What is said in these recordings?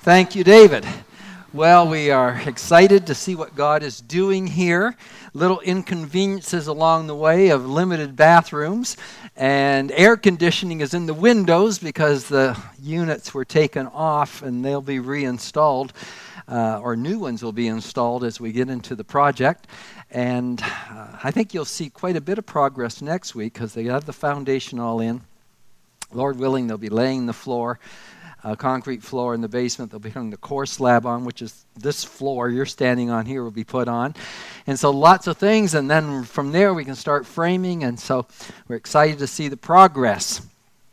Thank you, David. Well, we are excited to see what God is doing here. Little inconveniences along the way of limited bathrooms, and air conditioning is in the windows because the units were taken off and they'll be reinstalled, or new ones will be installed as we get into the project. And I think you'll see quite a bit of progress next week because they have the foundation all in. Lord willing, they'll be laying the floor. Concrete floor in the basement. They'll be putting the core slab on, which is this floor you're standing on here will be put on. And so lots of things, and then from there we can start framing, and so we're excited to see the progress.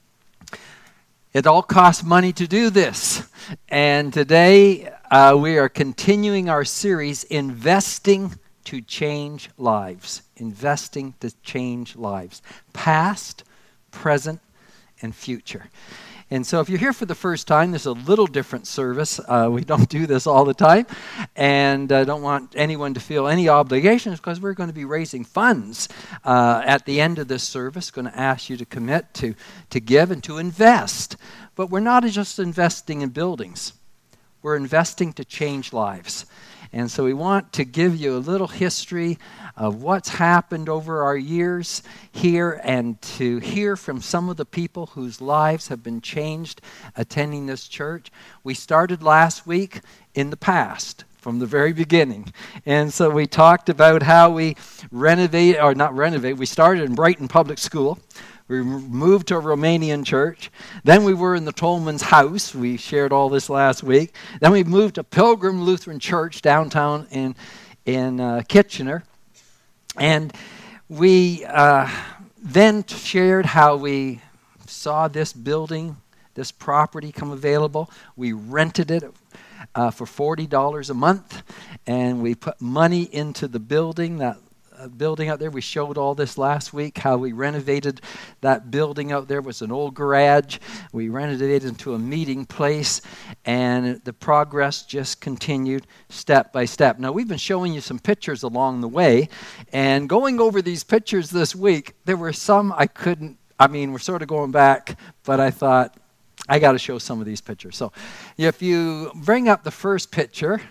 It all costs money to do this, and today we are continuing our series, Investing to Change Lives. Investing to change lives. Past, present, and future. And so if you're here for the first time, this is a little different service. We don't do this all the time. And I don't want anyone to feel any obligations because we're going to be raising funds at the end of this service. Going to ask you to commit to give and to invest. But we're not just investing in buildings. We're investing to change lives. And so we want to give you a little history of what's happened over our years here and to hear from some of the people whose lives have been changed attending this church. We started last week in the past, from the very beginning. And so we talked about how we we started in Brighton Public School. We moved to a Romanian church. Then we were in the Tolman's house. We shared all this last week. Then we moved to Pilgrim Lutheran Church downtown in Kitchener. And we then shared how we saw this building, this property come available. We rented it for $40 a month. And we put money into the building, that building out there. We showed all this last week, how we renovated that building out there. It was an old garage. We renovated it into a meeting place, and the progress just continued step by step. Now, we've been showing you some pictures along the way, and going over these pictures this week, there were some we're sort of going back, but I thought, I got to show some of these pictures. So if you bring up the first picture,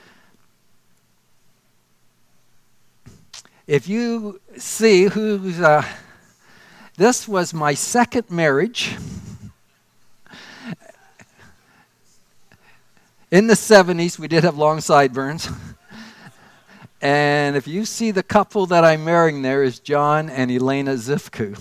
if you see this was my second marriage in the 70s. We did have long sideburns. And if you see the couple that I'm marrying there is John and Elena Zivku.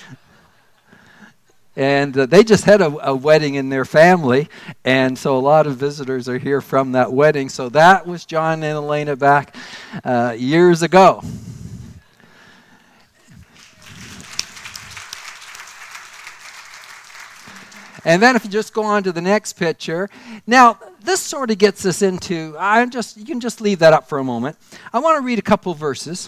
And they just had a wedding in their family, and so a lot of visitors are here from that wedding. So that was John and Elena back years ago. And then if you just go on to the next picture. Now, this sort of gets us into, you can just leave that up for a moment. I want to read a couple verses.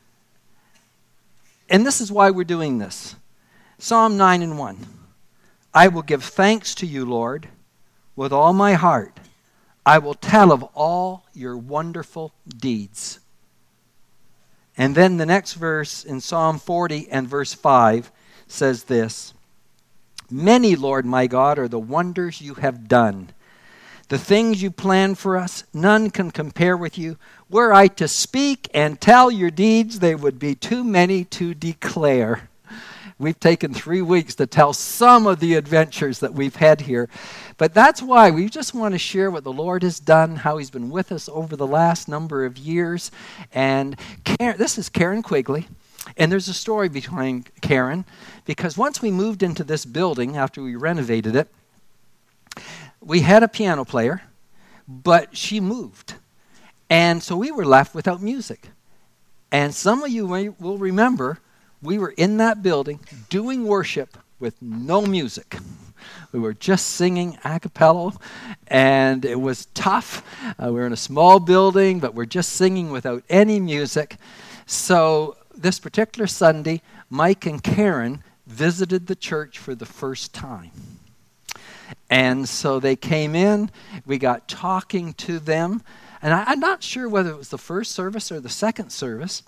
And this is why we're doing this. Psalm 9:1. I will give thanks to you, Lord, with all my heart. I will tell of all your wonderful deeds. And then the next verse in Psalm 40 and verse 5 says this. Many, Lord my God, are the wonders you have done. The things you plan for us, none can compare with you. Were I to speak and tell your deeds, they would be too many to declare. We've taken 3 weeks to tell some of the adventures that we've had here. But that's why we just want to share what the Lord has done, how he's been with us over the last number of years. And this is Karen Quigley. And there's a story behind Karen, because once we moved into this building, after we renovated it, we had a piano player, but she moved. And so we were left without music. And some of you will remember, we were in that building doing worship with no music. We were just singing a cappella, and it was tough. We were in a small building, but we're just singing without any music. So this particular Sunday, Mike and Karen visited the church for the first time. And so they came in, we got talking to them, and I'm not sure whether it was the first service or the second service,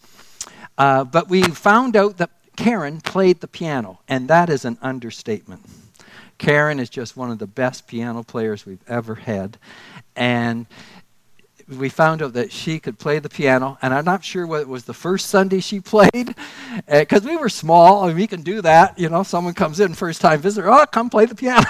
but we found out that Karen played the piano, and that is an understatement. Karen is just one of the best piano players we've ever had. And we found out that she could play the piano, and I'm not sure whether it was the first Sunday she played, because we were small, and we can do that. You know, someone comes in, first-time visitor, oh, come play the piano.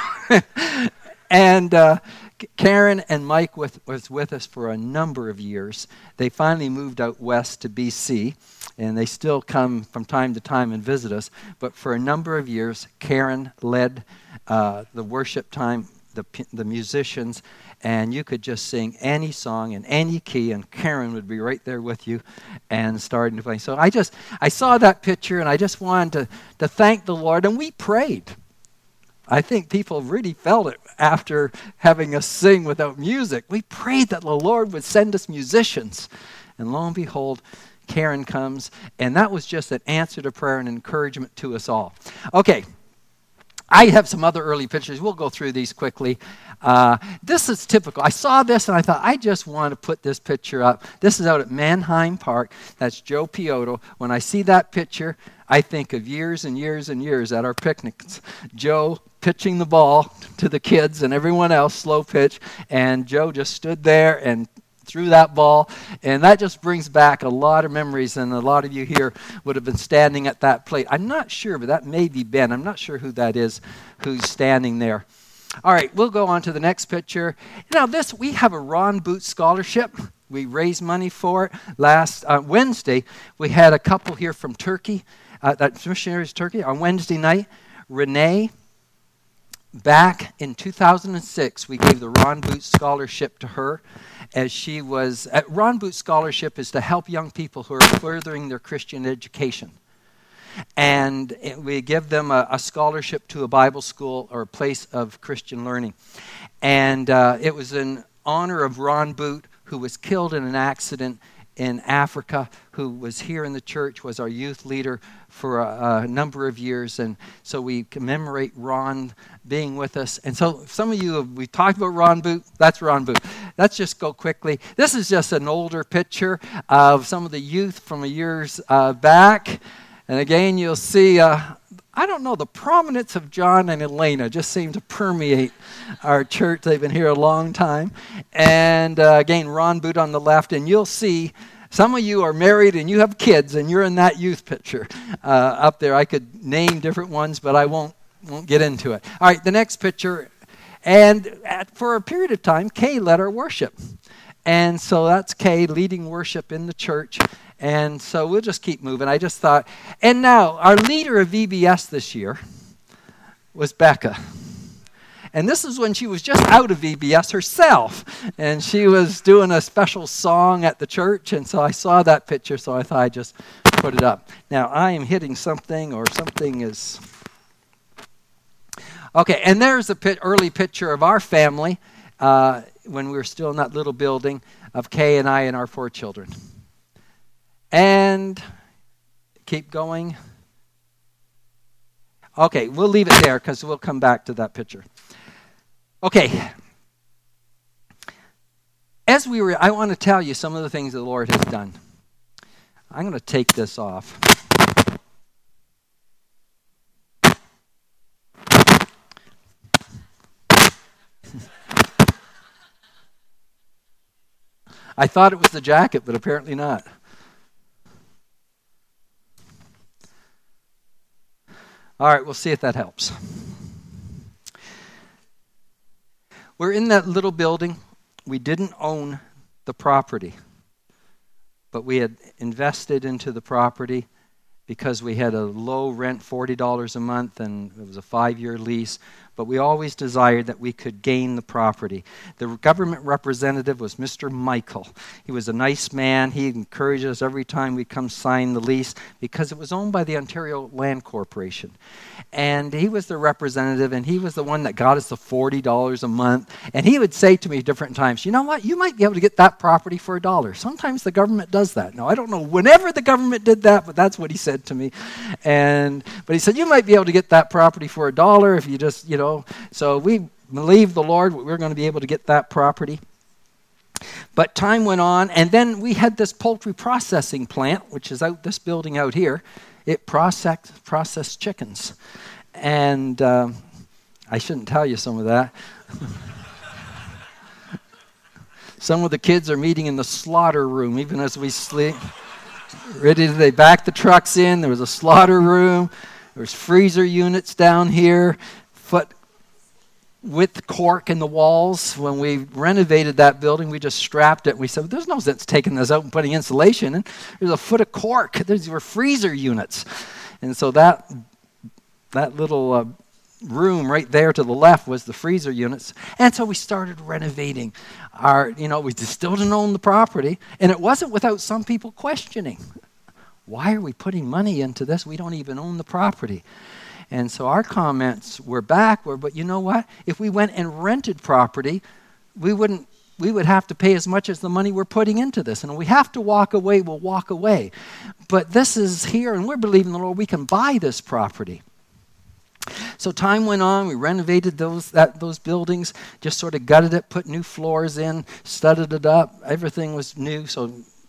And Karen and Mike was with us for a number of years. They finally moved out west to BC, and they still come from time to time and visit us. But for a number of years, Karen led the worship time, the musicians, and you could just sing any song in any key, and Karen would be right there with you and starting to play. So I saw that picture, and I just wanted to thank the Lord, and we prayed. I think people really felt it after having us sing without music. We prayed that the Lord would send us musicians. And lo and behold, Karen comes, and that was just an answer to prayer and encouragement to us all. Okay, I have some other early pictures. We'll go through these quickly. This is typical. I saw this, and I thought, I just want to put this picture up. This is out at Manheim Park. That's Joe Piotto. When I see that picture, I think of years and years and years at our picnics. Joe pitching the ball to the kids and everyone else, slow pitch, and Joe just stood there and threw that ball, and that just brings back a lot of memories, and a lot of you here would have been standing at that plate. I'm not sure, but that may be Ben. I'm not sure who that is who's standing there. All right, we'll go on to the next picture. Now we have a Ron Boots scholarship. We raised money for it. Last Wednesday, we had a couple here from Turkey, that missionaries Turkey, on Wednesday night. Renee, back in 2006, we gave the Ron Boots scholarship to her, as she was, Ron Boots scholarship is to help young people who are furthering their Christian education. And we give them a scholarship to a Bible school or a place of Christian learning. And it was in honor of Ron Boot, who was killed in an accident in Africa, who was here in the church, was our youth leader for a number of years. And so we commemorate Ron being with us. And so some of you, we talked about Ron Boot. That's Ron Boot. Let's just go quickly. This is just an older picture of some of the youth from a years back. And again, you'll see, I don't know, the prominence of John and Elena just seem to permeate our church. They've been here a long time. And again, Ron Boot on the left. And you'll see some of you are married and you have kids, and you're in that youth picture up there. I could name different ones, but I won't get into it. All right, the next picture. And for a period of time, Kay led our worship. And so that's Kay leading worship in the church. And so we'll just keep moving. I just thought, and now our leader of VBS this year was Becca. And this is when she was just out of VBS herself. And she was doing a special song at the church. And so I saw that picture, so I thought I'd just put it up. Now I am hitting something, or something is... Okay, and there's an early picture of our family when we were still in that little building of Kay and I and our 4 children. And keep going. Okay, we'll leave it there because we'll come back to that picture. Okay. I want to tell you some of the things the Lord has done. I'm going to take this off. I thought it was the jacket, but apparently not. All right, we'll see if that helps. We're in that little building. We didn't own the property, but we had invested into the property because we had a low rent, $40 a month, and it was a 5-year lease. But we always desired that we could gain the property. The government representative was Mr. Michael. He was a nice man. He encouraged us every time we come sign the lease because it was owned by the Ontario Land Corporation. And he was the representative, and he was the one that got us the $40 a month. And he would say to me different times, you know what, you might be able to get that property for $1. Sometimes the government does that. Now, I don't know whenever the government did that, but that's what he said to me. But he said, you might be able to get that property for $1 if you just, So we believed the Lord we're going to be able to get that property. But time went on, and then we had this poultry processing plant, which is out this building out here. It processed chickens. And I I shouldn't tell you some of that. Some of the kids are meeting in the slaughter room, even as we sleep. They backed the trucks in. There was a slaughter room. There was freezer units down here. With cork in the walls. When we renovated that building, we just strapped it. We said, there's no sense taking this out and putting insulation in. There's a foot of cork. These were freezer units. And so that little room right there to the left was the freezer units. And so we started renovating. We still didn't own the property. And it wasn't without some people questioning. Why are we putting money into this? We don't even own the property. And so our comments were but you know what? If we went and rented property, we would have to pay as much as the money we're putting into this. And if we have to walk away, we'll walk away. But this is here, and we're believing the Lord, we can buy this property. So time went on. We renovated those buildings, just sort of gutted it, put new floors in, studded it up. Everything was new, so,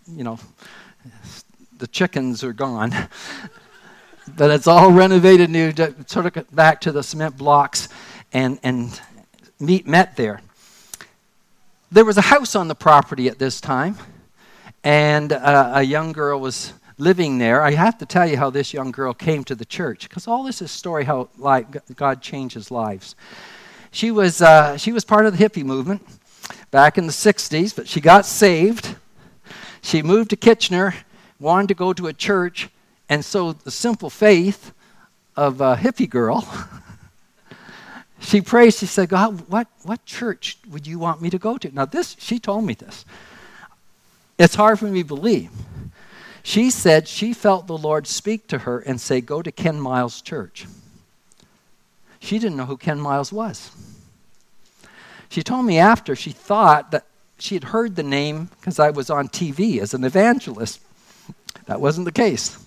the chickens are gone. But it's all renovated new, sort of back to the cement blocks and met there. There was a house on the property at this time, and a young girl was living there. I have to tell you how this young girl came to the church, because all this is a story how God changes lives. She was part of the hippie movement back in the 60s, but she got saved. She moved to Kitchener, wanted to go to a church. And so the simple faith of a hippie girl, she prayed, she said, God, what church would you want me to go to? Now she told me this. It's hard for me to believe. She said she felt the Lord speak to her and say, go to Ken Miles Church. She didn't know who Ken Miles was. She told me after she thought that she had heard the name because I was on TV as an evangelist. That wasn't the case.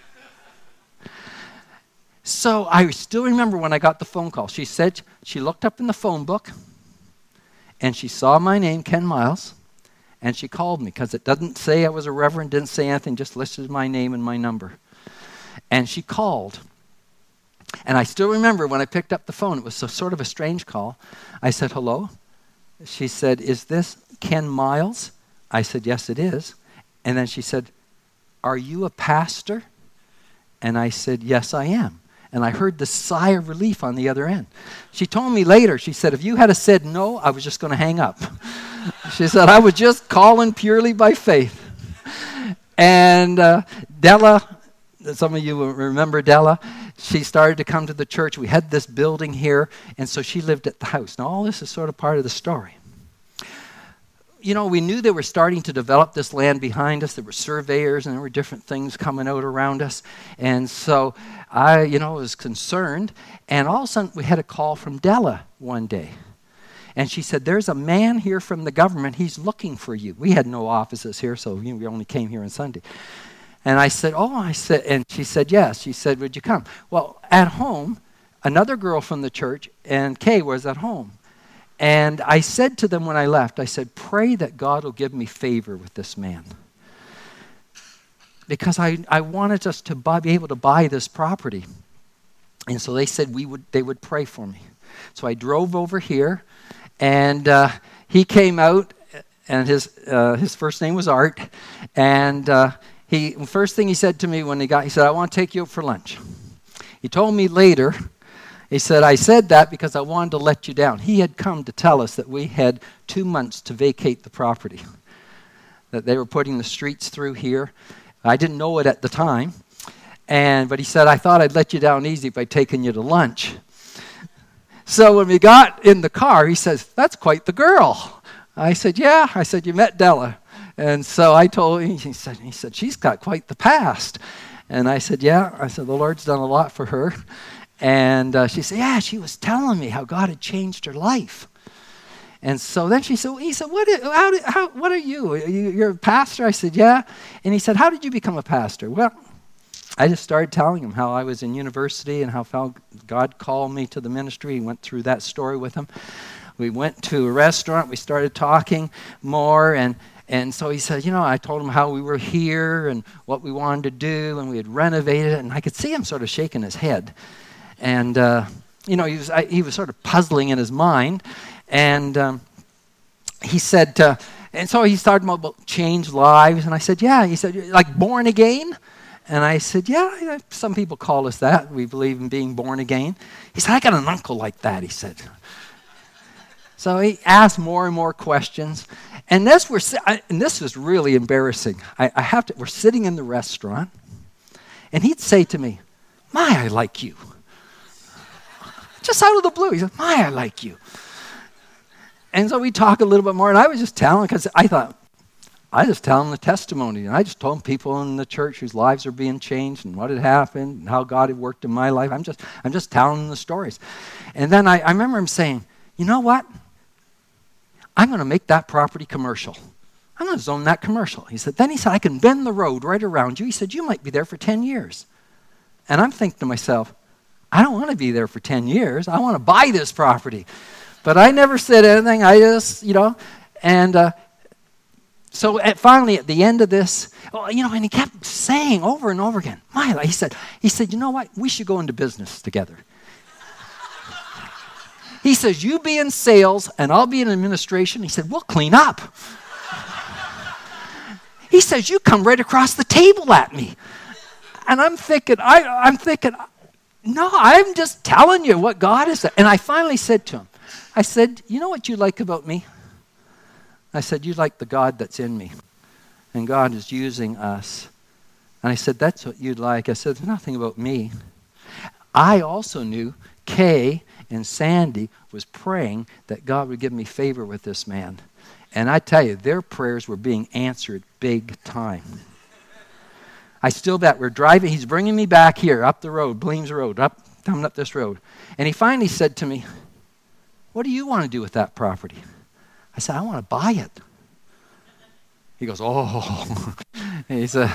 So I still remember when I got the phone call. She said she looked up in the phone book and she saw my name, Ken Miles, and she called me because it doesn't say I was a reverend, didn't say anything, just listed my name and my number. And she called. And I still remember when I picked up the phone, it was sort of a strange call. I said, hello? She said, is this Ken Miles? I said, yes, it is. And then she said, are you a pastor? And I said, yes, I am. And I heard the sigh of relief on the other end. She told me later, she said, if you had said no, I was just going to hang up. She said, I was just calling purely by faith. And Della, some of you will remember Della, she started to come to the church. We had this building here, and so she lived at the house. Now, all this is sort of part of the story. We knew they were starting to develop this land behind us. There were surveyors and there were different things coming out around us. And so I, was concerned. And all of a sudden, we had a call from Della one day. And she said, there's a man here from the government. He's looking for you. We had no offices here, so we only came here on Sunday. And I said, and she said, yes. She said, would you come? Well, at home, another girl from the church and Kay was at home. And I said to them when I left, I said, pray that God will give me favor with this man. Because I wanted us to be able to buy this property. And so they said they would pray for me. So I drove over here, and he came out, and his first name was Art. And first thing he said to me he said, I want to take you out for lunch. He told me later, he said, I said that because I wanted to let you down. He had come to tell us that we had 2 months to vacate the property, that they were putting the streets through here. I didn't know it at the time, but he said, I thought I'd let you down easy by taking you to lunch. So when we got in the car, he says, that's quite the girl. I said, yeah. I said, you met Della. And so I told him, he said, she's got quite the past. And I said, yeah. I said, the Lord's done a lot for her. And she said, yeah, she was telling me how God had changed her life. And so then he said, what are you? You're a pastor? I said, yeah. And he said, how did you become a pastor? Well, I just started telling him how I was in university and how God called me to the ministry. He went through that story with him. We went to a restaurant. We started talking more. And so he said, I told him how we were here and what we wanted to do. And we had renovated it. And I could see him sort of shaking his head. And he was sort of puzzling in his mind. And he said, and so he started about change lives. And I said, yeah. He said, like born again? And I said, yeah, some people call us that. We believe in being born again. He said, I got an uncle like that, he said. So he asked more and more questions. And this was really embarrassing. We're sitting in the restaurant, and he'd say to me, my, I like you. Just out of the blue. He said, my, I like you. And so we talk a little bit more, and I was just telling, because I thought, I just tell them the testimony. And I just told people in the church whose lives are being changed and what had happened and how God had worked in my life. I'm just telling them the stories. And then I remember him saying, you know what? I'm going to make that property commercial. I'm going to zone that commercial. He said, I can bend the road right around you. He said, you might be there for 10 years. And I'm thinking to myself, I don't want to be there for 10 years. I want to buy this property. But I never said anything. I just, and so finally at the end of this, and he kept saying over and over again, Mila, he said, you know what? We should go into business together. He says, you be in sales and I'll be in administration. He said, we'll clean up. He says, you come right across the table at me. And I'm thinking, no, I'm just telling you what God is. And I finally said to him, I said, you know what you like about me? I said, you like the God that's in me. And God is using us. And I said, that's what you'd like. I said, there's nothing about me. I also knew Kay and Sandy was praying that God would give me favor with this man. And I tell you, their prayers were being answered big time. I still bet we're driving. He's bringing me back here, up the road, Bleams Road, coming up this road. And he finally said to me, what do you want to do with that property? I said, I want to buy it. He goes, oh. He said,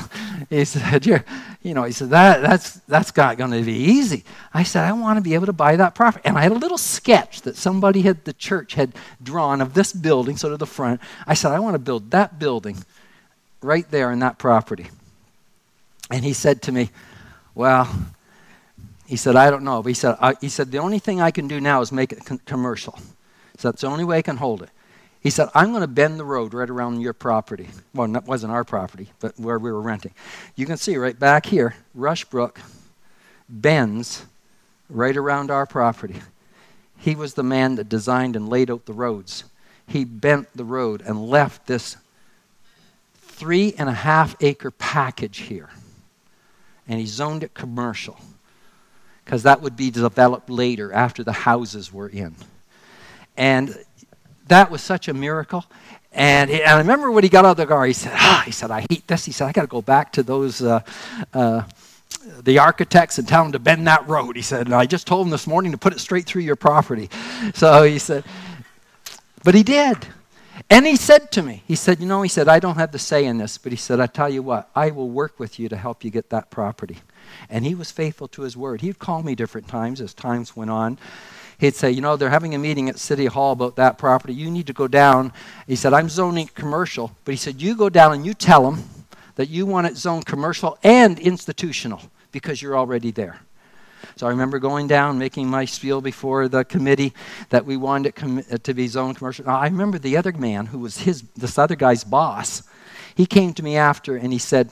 that's not going to be easy. I said, I want to be able to buy that property. And I had a little sketch that the church had drawn of this building, sort of the front. I said, I want to build that building right there in that property. And he said to me, well, he said, I don't know. But he said, the only thing I can do now is make it commercial. So that's the only way I can hold it. He said, I'm going to bend the road right around your property. Well, it wasn't our property, but where we were renting. You can see right back here, Rushbrook bends right around our property. He was the man that designed and laid out the roads. He bent the road and left this 3.5-acre package here. And he zoned it commercial, because that would be developed later after the houses were in. And that was such a miracle. And I remember when he got out of the car, he said, I hate this. He said, I got to go back to those, the architects and tell them to bend that road. He said, and I just told them this morning to put it straight through your property. So he said, but he did. And he said to me, he said, I don't have the say in this, but he said, I tell you what, I will work with you to help you get that property. And he was faithful to his word. He'd call me different times as times went on. He'd say, they're having a meeting at City Hall about that property. You need to go down. He said, I'm zoning commercial. But he said, you go down and you tell them that you want it zoned commercial and institutional because you're already there. So I remember going down, making my spiel before the committee that we wanted it to be zoned commercial. Now, I remember the other man who was this other guy's boss. He came to me after and he said,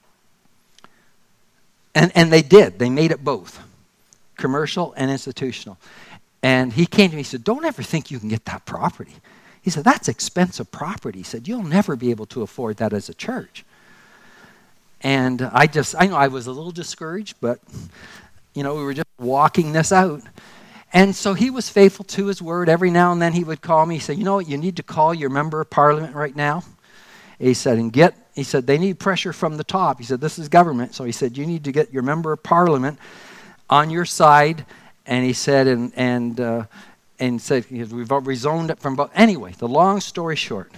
and they did. They made it both, commercial and institutional. And he came to me and said, don't ever think you can get that property. He said, that's expensive property. He said, you'll never be able to afford that as a church. And I know I was a little discouraged, but, we were just walking this out. And so he was faithful to his word. Every now and then he would call me. He said, you know what, you need to call your member of parliament right now. He said, they need pressure from the top. He said, this is government. So he said, you need to get your member of parliament on your side. And he said, and said, we've rezoned it from both. Anyway, the long story short,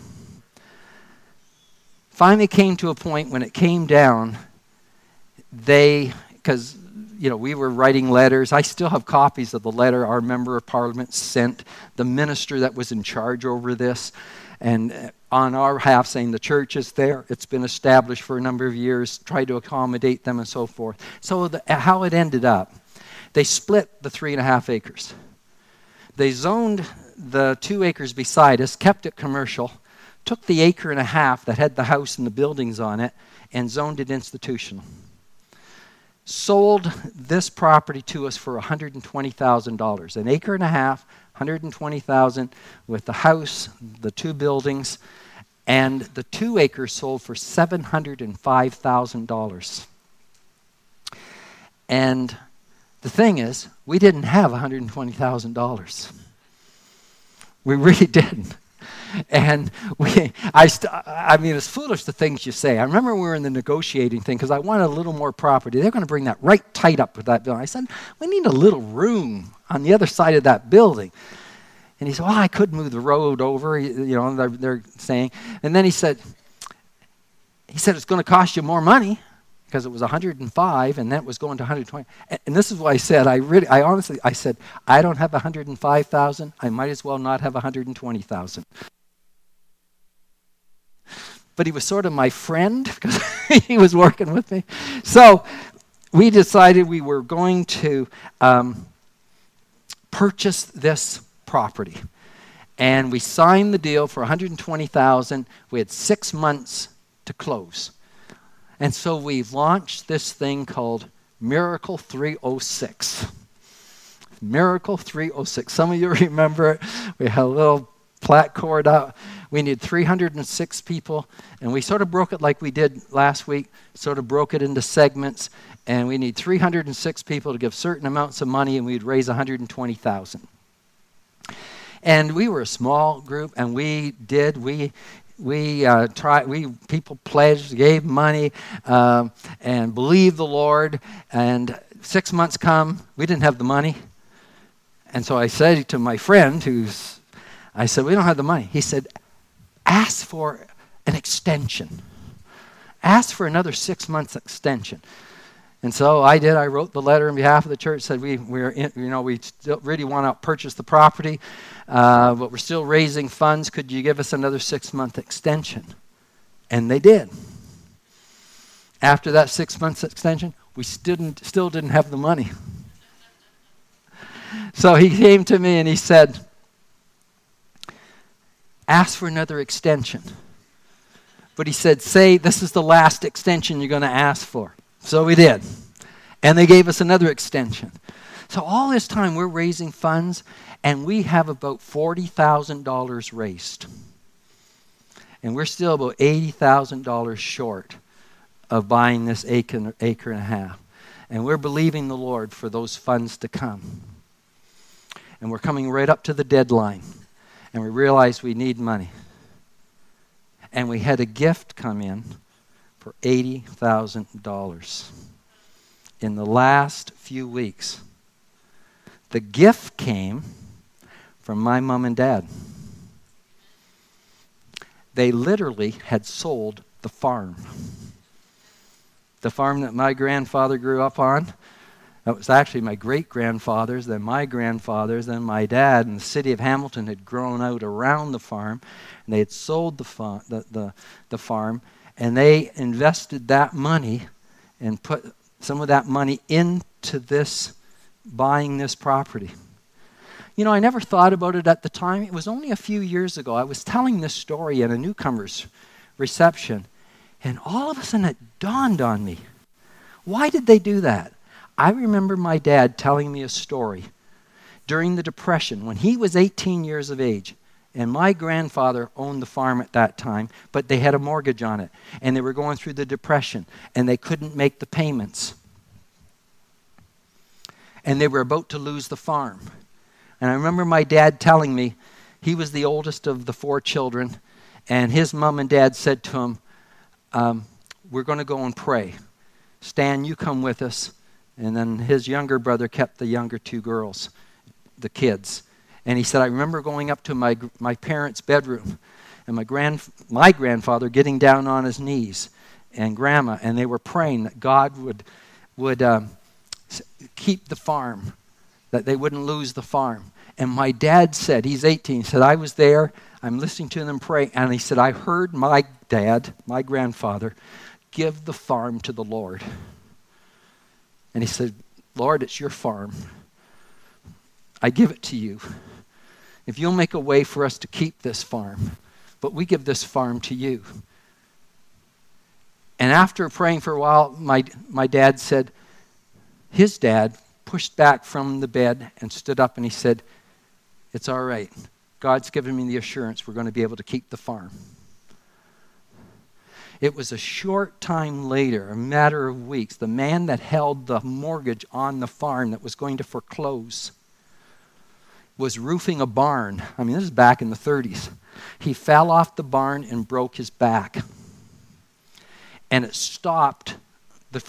finally came to a point when it came down, because we were writing letters. I still have copies of the letter our member of parliament sent the minister that was in charge over this, and on our behalf saying the church is there, it's been established for a number of years, try to accommodate them and so forth. So how it ended up, They split the 3.5 acres. They zoned the 2 acres beside us, kept it commercial, took the 1.5 acres that had the house and the buildings on it, and zoned it institutional. Sold this property to us for $120,000. An 1.5 acres, $120,000 with the house, the 2 buildings, and the 2 acres sold for $705,000. And the thing is, we didn't have $120,000. We really didn't. And I mean, it's foolish the things you say. I remember we were in the negotiating thing because I wanted a little more property. They're going to bring that right tight up with that building. I said, we need a little room on the other side of that building. And he said, well, I could move the road over, they're saying. And then he said, it's going to cost you more money because it was 105 and that was going to 120. And this is what I said. I said, I don't have 105,000. I might as well not have 120,000. But he was sort of my friend because he was working with me. So we decided we were going to purchase this property. And we signed the deal for $120,000. We had 6 months to close. And so we launched this thing called Miracle 306. Miracle 306. Some of you remember it. We had a little placard out. We needed 306 people. And we sort of broke it like we did last week, sort of broke it into segments. And we need 306 people to give certain amounts of money, and we'd raise $120,000. And we were a small group, and people pledged, gave money, and believed the Lord. And 6 months come, we didn't have the money. And so I said to my friend, I said, we don't have the money. He said, ask for an extension. Ask for another 6 months extension. And so I did. I wrote the letter on behalf of the church. Said we still really want to purchase the property, but we're still raising funds. Could you give us another 6-month extension? And they did. After that 6 months extension, we still didn't have the money. So he came to me and he said, ask for another extension. But he said, say this is the last extension you're going to ask for. So we did. And they gave us another extension. So all this time we're raising funds, and we have about $40,000 raised. And we're still about $80,000 short of buying this acre and a half. And we're believing the Lord for those funds to come. And we're coming right up to the deadline. And we realize we need money. And we had a gift come in for $80,000 in the last few weeks. The gift came from my mom and dad. They literally had sold the farm. The farm that my grandfather grew up on. That was actually my great-grandfather's, then my grandfather's, then my dad. And the city of Hamilton had grown out around the farm. And they had sold the farm. And they invested that money and put some of that money into this, buying this property. I never thought about it at the time. It was only a few years ago. I was telling this story at a newcomer's reception. And all of a sudden it dawned on me. Why did they do that? I remember my dad telling me a story during the Depression when he was 18 years of age. And my grandfather owned the farm at that time, but they had a mortgage on it. And they were going through the Depression, and they couldn't make the payments. And they were about to lose the farm. And I remember my dad telling me, he was the oldest of the 4 children, and his mom and dad said to him, we're going to go and pray. Stan, you come with us. And then his younger brother kept the younger 2 girls, the kids. And he said, I remember going up to my parents' bedroom and my grandfather getting down on his knees and Grandma, and they were praying that God would keep the farm, that they wouldn't lose the farm. And my dad said, he's 18, said, I was there, I'm listening to them pray, and he said, I heard my dad, my grandfather, give the farm to the Lord. And he said, Lord, it's your farm. I give it to you. If you'll make a way for us to keep this farm, but we give this farm to you. And after praying for a while, my dad said, his dad pushed back from the bed and stood up and he said, it's all right. God's given me the assurance we're going to be able to keep the farm. It was a short time later, a matter of weeks, the man that held the mortgage on the farm that was going to foreclose was roofing a barn. I mean, this is back in the 30s. He fell off the barn and broke his back. And it stopped the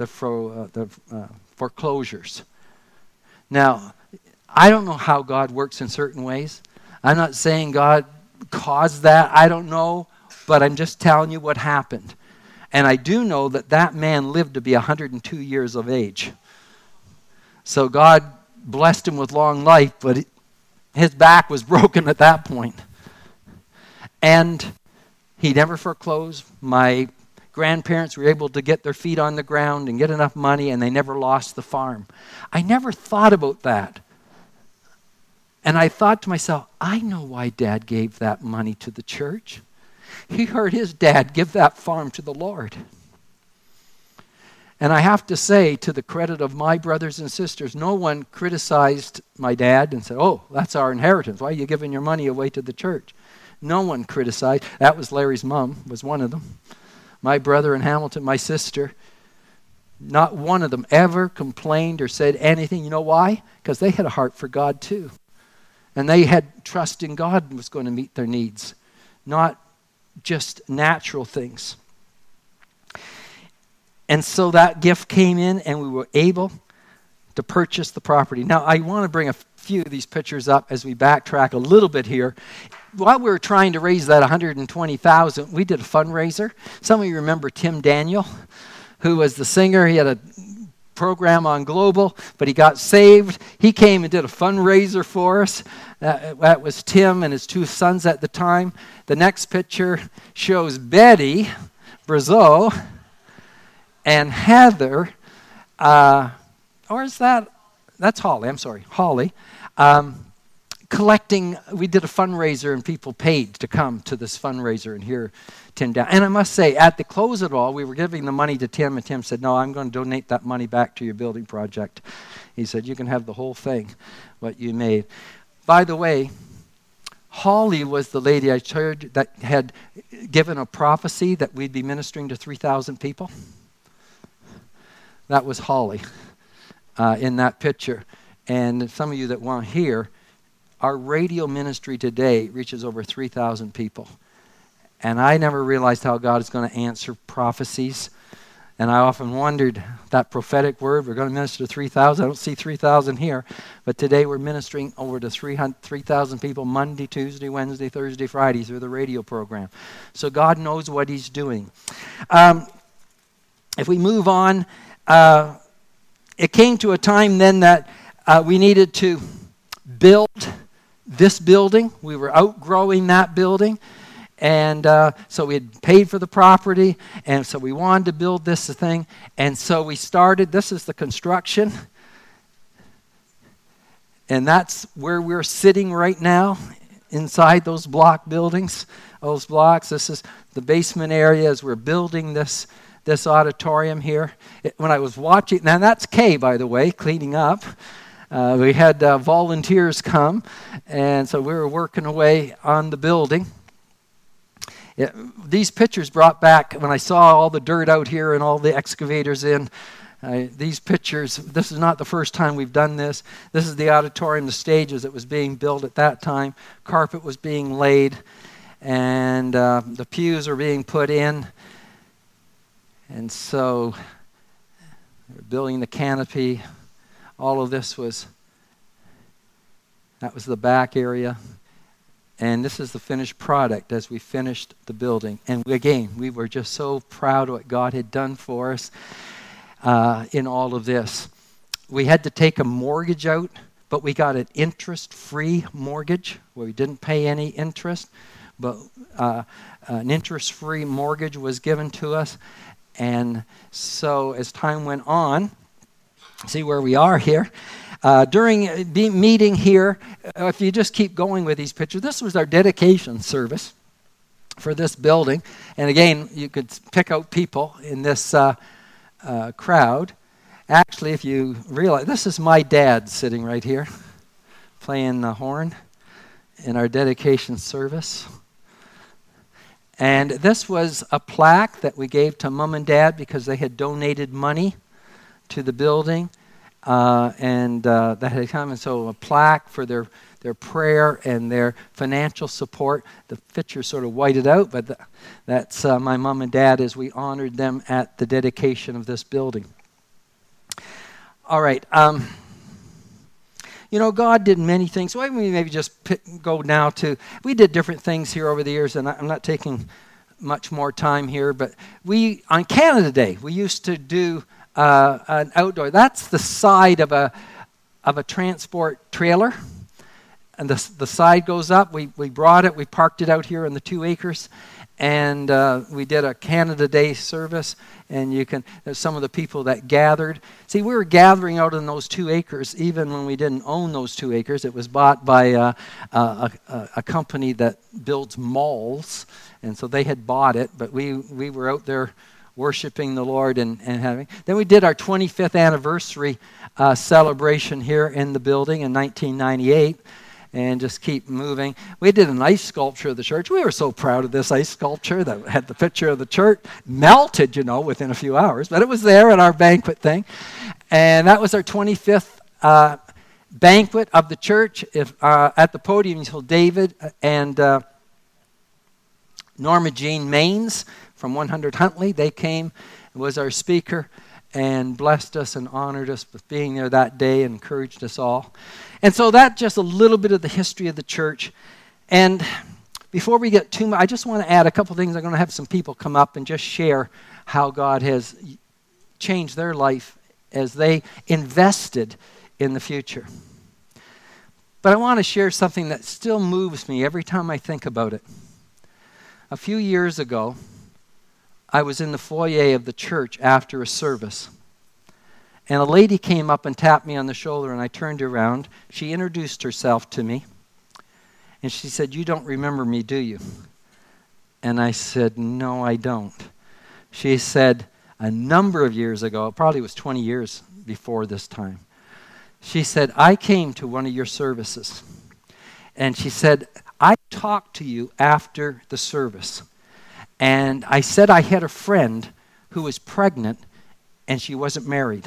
foreclosures. Now, I don't know how God works in certain ways. I'm not saying God caused that. I don't know. But I'm just telling you what happened. And I do know that that man lived to be 102 years of age. So God blessed him with long life, but his back was broken at that point. And he never foreclosed. My grandparents were able to get their feet on the ground and get enough money, and they never lost the farm. I never thought about that. And I thought to myself, I know why Dad gave that money to the church. He heard his dad give that farm to the Lord. And I have to say, to the credit of my brothers and sisters, no one criticized my dad and said, oh, that's our inheritance. Why are you giving your money away to the church? No one criticized. That was Larry's mom, was one of them. My brother in Hamilton, my sister, not one of them ever complained or said anything. You know why? Because they had a heart for God too. And they had trust in God was going to meet their needs, not just natural things. And so that gift came in and we were able to purchase the property. Now, I want to bring a few of these pictures up as we backtrack a little bit here. While we were trying to raise that $120,000, we did a fundraiser. Some of you remember Tim Daniel, who was the singer. He had a program on Global, but he got saved. He came and did a fundraiser for us. That was Tim and his two sons at the time. The next picture shows Betty Brazeau and Heather, or is that? That's Holly, I'm sorry, Holly, collecting. We did a fundraiser and people paid to come to this fundraiser and hear Tim down. And I must say, at the close of it all, we were giving the money to Tim, and Tim said, no, I'm going to donate that money back to your building project. He said, you can have the whole thing, what you made. By the way, Holly was the lady I heard that had given a prophecy that we'd be ministering to 3,000 people. That was Holly in that picture. And some of you that want to hear, our radio ministry today reaches over 3,000 people. And I never realized how God is going to answer prophecies. And I often wondered, that prophetic word, we're going to minister to 3,000. I don't see 3,000 here. But today we're ministering over to 3,000 people Monday, Tuesday, Wednesday, Thursday, Friday through the radio program. So God knows what he's doing. If we move on, it came to a time then that we needed to build this building. We were outgrowing that building. And so we had paid for the property, and so we wanted to build this thing. And so we started, this is the construction. And that's where we're sitting right now, inside those block buildings, those blocks. This is the basement area as we're building this auditorium here. When I was watching, now that's Kay, by the way, cleaning up. We had volunteers come, and so we were working away on the building. These pictures brought back, when I saw all the dirt out here and all the excavators in, these pictures, this is not the first time we've done this. This is the auditorium, the stages that was being built at that time. Carpet was being laid, and the pews were being put in. And so, they were building the canopy. All of this that was the back area. And this is the finished product as we finished the building. And again, we were just so proud of what God had done for us in all of this. We had to take a mortgage out, but we got an interest-free mortgage where we didn't pay any interest. But an interest-free mortgage was given to us. And so as time went on, see where we are here. During meeting here, if you just keep going with these pictures, this was our dedication service for this building. And again, you could pick out people in this crowd. Actually, if you realize, this is my dad sitting right here, playing the horn in our dedication service. And this was a plaque that we gave to Mom and Dad because they had donated money to the building. And that had come, and so a plaque for their prayer and their financial support. The picture sort of whited out, but that's my mom and dad as we honored them at the dedication of this building. All right. God did many things. So we maybe just go now to, we did different things here over the years, and I'm not taking much more time here, but on Canada Day, we used to do an outdoor. That's the side of a transport trailer, and the side goes up. We brought it. We parked it out here in the 2 acres, and we did a Canada Day service. And there's some of the people that gathered. See, we were gathering out in those 2 acres, even when we didn't own those 2 acres. It was bought by a company that builds malls, and so they had bought it. But we were out there worshiping the Lord and having. Then we did our 25th anniversary celebration here in the building in 1998, and just keep moving. We did an ice sculpture of the church. We were so proud of this ice sculpture that had the picture of the church. Melted, within a few hours, but it was there at our banquet thing. And that was our 25th banquet of the church. At the podium, you saw David and Norma Jean Maines from 100 Huntley. They came, was our speaker, and blessed us and honored us with being there that day and encouraged us all. And so that's just a little bit of the history of the church. And before we get too much, I just want to add a couple things. I'm going to have some people come up and just share how God has changed their life as they invested in the future. But I want to share something that still moves me every time I think about it. A few years ago, I was in the foyer of the church after a service. And a lady came up and tapped me on the shoulder, and I turned around. She introduced herself to me. And she said, "You don't remember me, do you?" And I said, "No, I don't." She said, a number of years ago, it probably was 20 years before this time, she said, "I came to one of your services." And she said, "I talked to you after the service. And I said I had a friend who was pregnant and she wasn't married.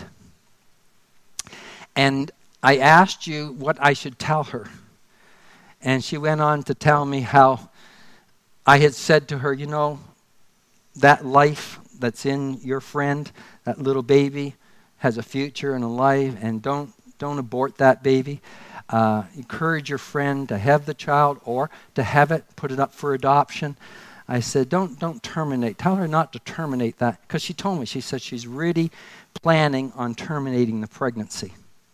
And I asked you what I should tell her." And she went on to tell me how I had said to her, that life that's in your friend, that little baby, has a future and a life, and don't abort that baby. Encourage your friend to have the child or to have it, put it up for adoption. I said, don't terminate. Tell her not to terminate that. Because she told me, she said she's really planning on terminating the pregnancy.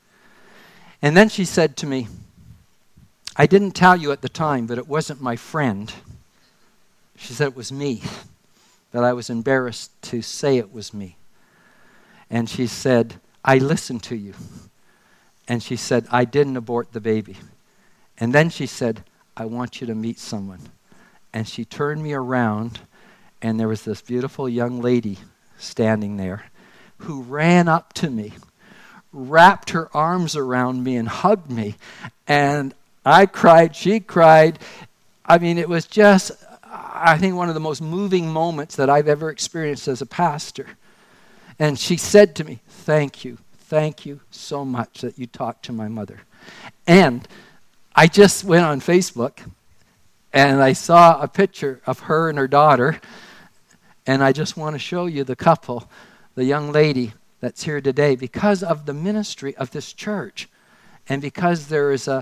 And then she said to me, "I didn't tell you at the time, but it wasn't my friend." She said it was me, that I was embarrassed to say it was me. And she said, "I listened to you." And she said, "I didn't abort the baby." And then she said, "I want you to meet someone." And she turned me around, and there was this beautiful young lady standing there who ran up to me, wrapped her arms around me, and hugged me. And I cried, she cried. I mean, it was just, I think, one of the most moving moments that I've ever experienced as a pastor. And she said to me, thank you so much that you talked to my mother." And I just went on Facebook, and I saw a picture of her and her daughter, and I just want to show you the couple, the young lady that's here today, because of the ministry of this church, and because there is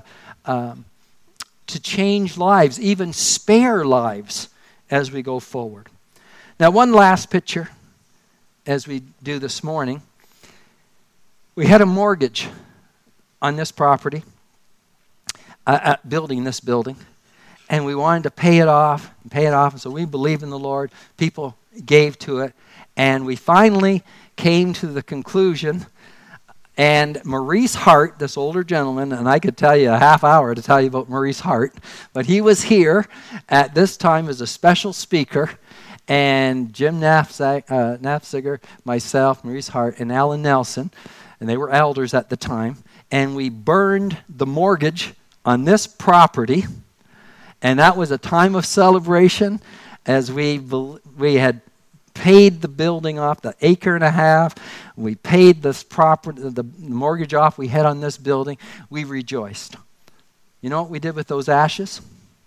to change lives, even spare lives, as we go forward. Now, one last picture, as we do this morning. We had a mortgage on this property, building this building. And we wanted to pay it off. And so we believe in the Lord. People gave to it. And we finally came to the conclusion And Maurice Hart, this older gentleman, and I could tell you a half hour to tell you about Maurice Hart, but he was here at this time as a special speaker, and Jim Nafziger, myself, Maurice Hart, and Alan Nelson, and they were elders at the time, and we burned the mortgage on this property, and that was a time of celebration as we had paid the building off, the acre and a half. We paid this property, the mortgage off we had on this building. We rejoiced. You know what we did with those ashes?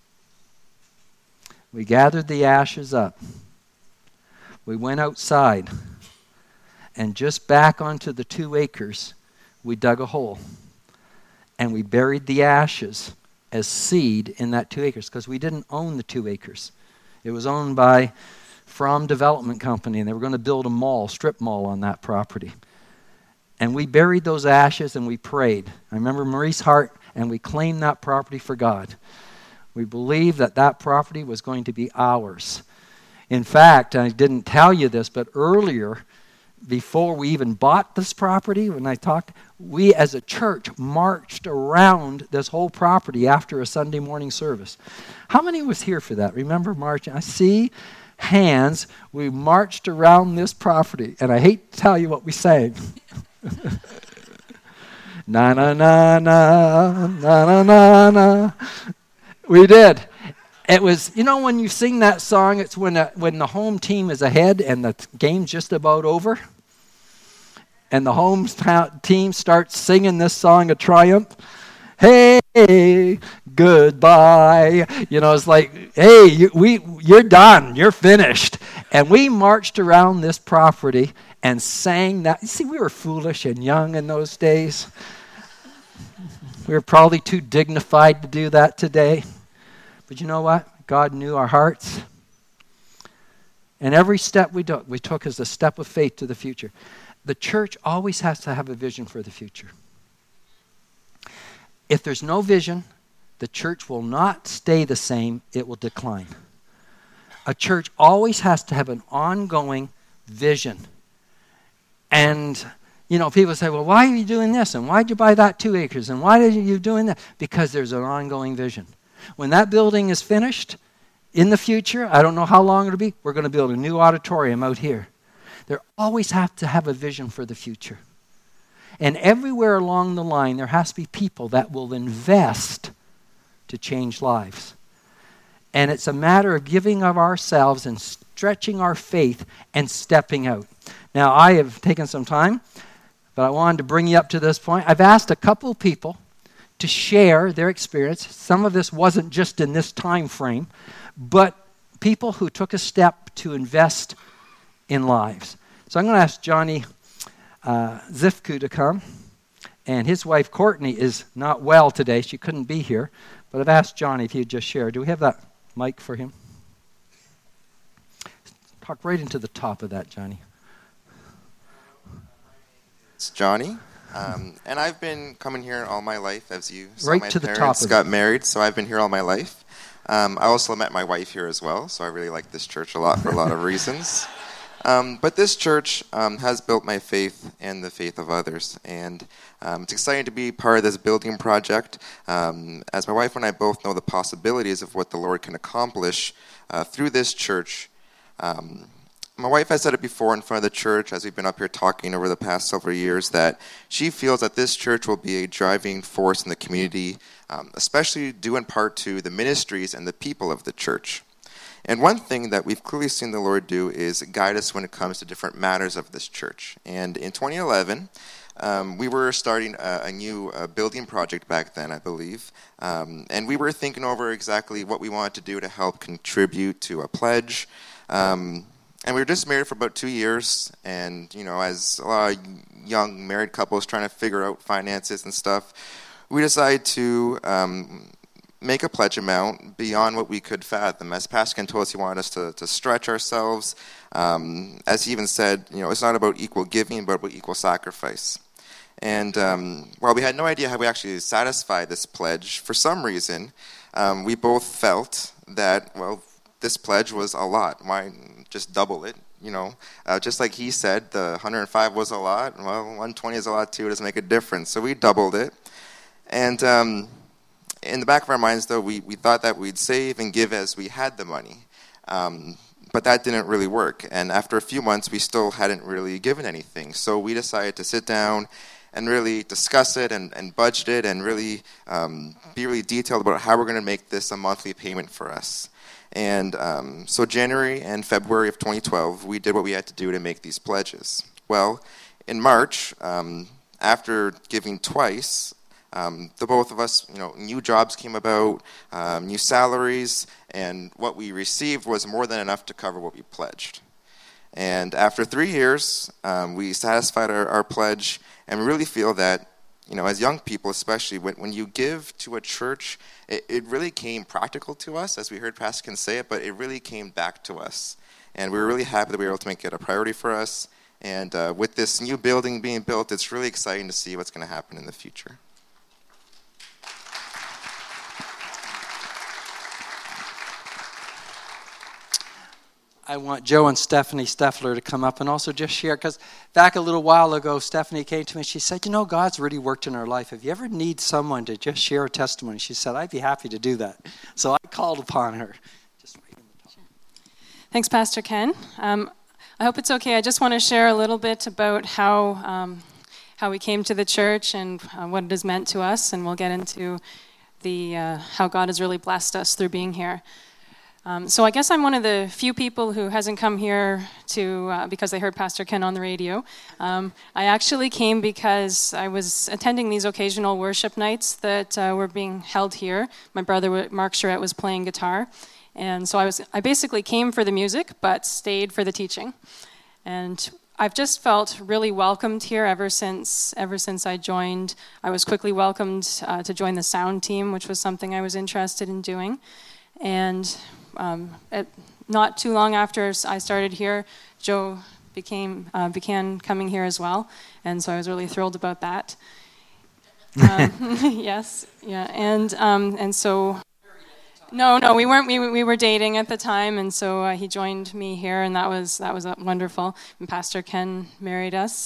We gathered the ashes up. We went outside, and just back onto the 2 acres, we dug a hole, and we buried the ashes as seed in that 2 acres, because we didn't own the 2 acres. It was owned by From Development Company, and they were going to build a mall, strip mall on that property. And we buried those ashes and we prayed. I remember Maurice Hart, and we claimed that property for God. We believed that that property was going to be ours. In fact, I didn't tell you this, but earlier, before we even bought this property, when I talked, we as a church marched around this whole property after a Sunday morning service. How many was here for that? Remember marching? I see hands. We marched around this property, and I hate to tell you what we sang. Na na na na na na na na. We did. It was, you know, when you sing that song, it's when the home team is ahead and the game's just about over, and the home team starts singing this song of triumph. Hey, goodbye. You know, it's like, hey, you're done. You're finished. And we marched around this property and sang that. You see, we were foolish and young in those days. We were probably too dignified to do that today. But you know what? God knew our hearts. And every step we took as a step of faith to the future. The church always has to have a vision for the future. If there's no vision, the church will not stay the same, it will decline. A church always has to have an ongoing vision. And, you know, people say, well, why are you doing this? And why did you buy that 2 acres? And why are you doing that? Because there's an ongoing vision. When that building is finished, in the future, I don't know how long it'll be, we're going to build a new auditorium out here. There always have to have a vision for the future. And everywhere along the line, there has to be people that will invest to change lives. And it's a matter of giving of ourselves and stretching our faith and stepping out. Now, I have taken some time, but I wanted to bring you up to this point. I've asked a couple people to share their experience. Some of this wasn't just in this time frame, but people who took a step to invest in lives. So I'm going to ask Johnny Zifku to come. And his wife, Courtney, is not well today. She couldn't be here. But I've asked Johnny if he'd just share. Do we have that mic for him? Talk right into the top of that, Johnny. It's Johnny. And I've been coming here all my life, as you saw. Right my to the top parents of got it. married, so I've been here all my life. I also met my wife here as well, so I really like this church a lot for a lot of reasons. But this church has built my faith and the faith of others, and it's exciting to be part of this building project. As my wife and I both know the possibilities of what the Lord can accomplish through this church. My wife has said it before in front of the church as we've been up here talking over the past several years that she feels that this church will be a driving force in the community, especially due in part to the ministries and the people of the church. And one thing that we've clearly seen the Lord do is guide us when it comes to different matters of this church. And in 2011, we were starting a new building project back then, I believe. And we were thinking over exactly what we wanted to do to help contribute to a pledge. And we were just married for about 2 years, and, you know, as a lot of young married couples trying to figure out finances and stuff, we decided to make a pledge amount beyond what we could fathom. As Pastor Ken told us, he wanted us to stretch ourselves. As he even said, you know, it's not about equal giving, but about equal sacrifice. And while we had no idea how we actually satisfy this pledge, for some reason, we both felt that, well, this pledge was a lot. Why just double it? just like he said, the 105 was a lot. Well, 120 is a lot too. It doesn't make a difference. So we doubled it. And in the back of our minds, though, we thought that we'd save and give as we had the money. But that didn't really work. And after a few months, we still hadn't really given anything. So we decided to sit down and really discuss it and budget it and really be really detailed about how we're going to make this a monthly payment for us. And so January and February of 2012, we did what we had to do to make these pledges. Well, in March, after giving twice, the both of us, new jobs came about, new salaries, and what we received was more than enough to cover what we pledged. And after 3 years, we satisfied our pledge, and we really feel that, as young people especially, when you give to a church, it really came practical to us, as we heard Pastor Ken say it, but it really came back to us. And we were really happy that we were able to make it a priority for us. And with this new building being built, it's really exciting to see what's going to happen in the future. I want Joe and Stephanie Steffler to come up and also just share, because back a little while ago, Stephanie came to me and she said, God's really worked in our life. If you ever need someone to just share a testimony, she said, I'd be happy to do that. So I called upon her. Just right in the top. Thanks, Pastor Ken. I hope it's okay. I just want to share a little bit about how we came to the church and what it has meant to us, and we'll get into how God has really blessed us through being here. So I guess I'm one of the few people who hasn't come here because I heard Pastor Ken on the radio. I actually came because I was attending these occasional worship nights that were being held here. My brother, Mark Charette, was playing guitar. And so I basically came for the music, but stayed for the teaching. And I've just felt really welcomed here ever since I joined. I was quickly welcomed to join the sound team, which was something I was interested in doing. And not too long after I started here, Joe began coming here as well, and so I was really thrilled about that. Yes, yeah, and so no, we weren't. We were dating at the time, and so he joined me here, and that was wonderful. And Pastor Ken married us.